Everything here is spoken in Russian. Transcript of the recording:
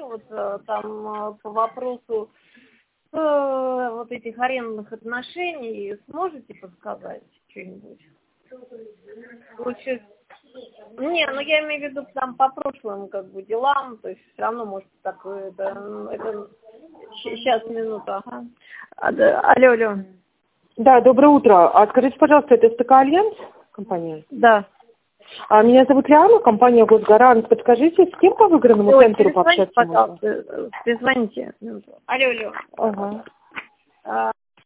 консультироваться там по вопросу вот этих арендных отношений. Сможете подсказать что-нибудь? Лучше... Не, ну я имею в виду там по прошлым как бы делам, то есть все равно может такое, это... Сейчас, минуту, ага. Алло. Да, доброе утро. А скажите, пожалуйста, это СТК Альянс компания? Да. Меня зовут Лиана, компания Госгарант. Подскажите, с кем по выигранному центру пообщаться можно? Пожалуйста, перезвоните. Алло. Ага.